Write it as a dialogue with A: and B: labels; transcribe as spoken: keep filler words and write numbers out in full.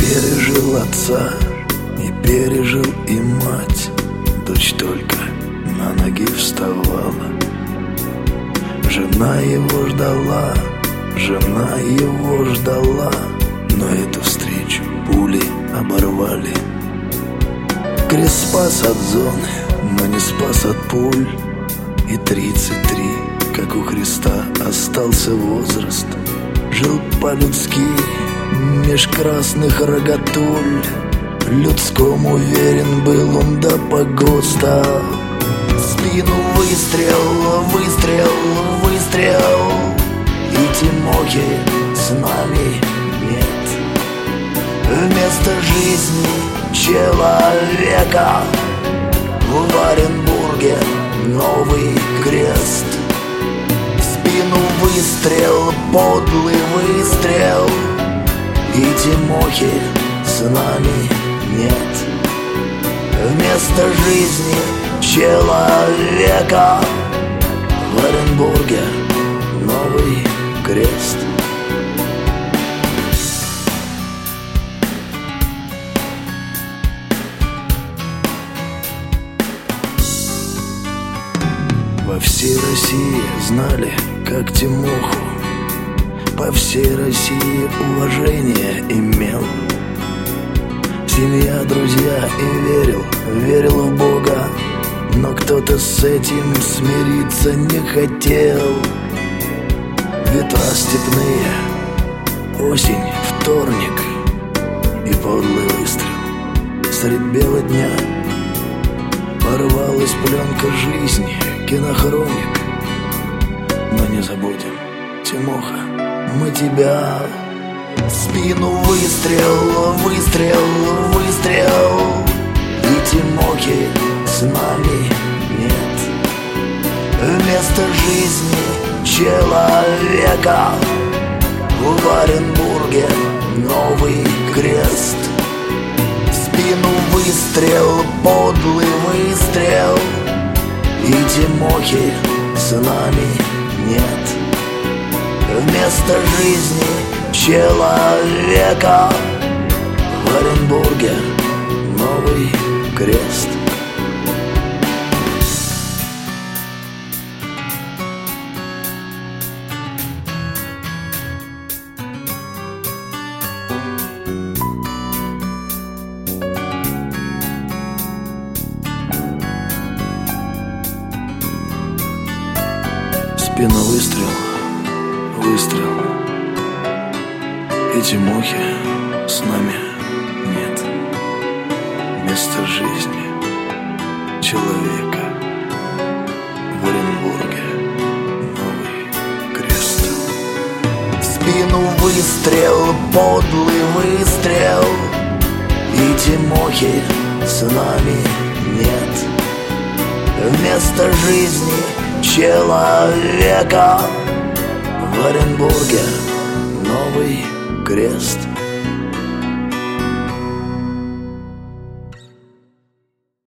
A: Пережил отца и пережил и мать. Дочь только на ноги вставала. Жена его ждала, жена его ждала, но эту встречу пули оборвали. Крест спас от зоны, но не спас от пуль. И тридцать три, как у Христа, остался возраст. Жил по-людски меж красных рогатуль. Людскому верен был он до погоста. В спину выстрел, выстрел, выстрел, и Тимохи с нами нет. Вместо жизни человека в Оренбурге новый крест. В спину выстрел, подлый выстрел, и Тимохи с нами нет. Вместо жизни человека в Оренбурге новый крест. Во всей России знали, как Тимоху, по всей России уважение имел. Семья, друзья, и верил, верил в Бога, но кто-то с этим смириться не хотел. Ветра степные, осень, вторник и подлый выстрел. Средь бела дня порвалась пленка жизни, кинохроник. Но не забудем, Тимоха, мы тебя. В спину выстрел, выстрел, выстрел, и Тимохи с нами нет. Вместо жизни человека в Оренбурге новый крест. В спину выстрел, подлый выстрел, и Тимохи с нами нет. Вместо жизни человека в Оренбурге новый крест. В спину выстрел, выстрел, и Тимохи с нами нет. Вместо жизни человека в Оренбурге новый крест. В спину выстрел, подлый выстрел, и Тимохи с нами нет. Вместо жизни человека в Оренбурге новый крест.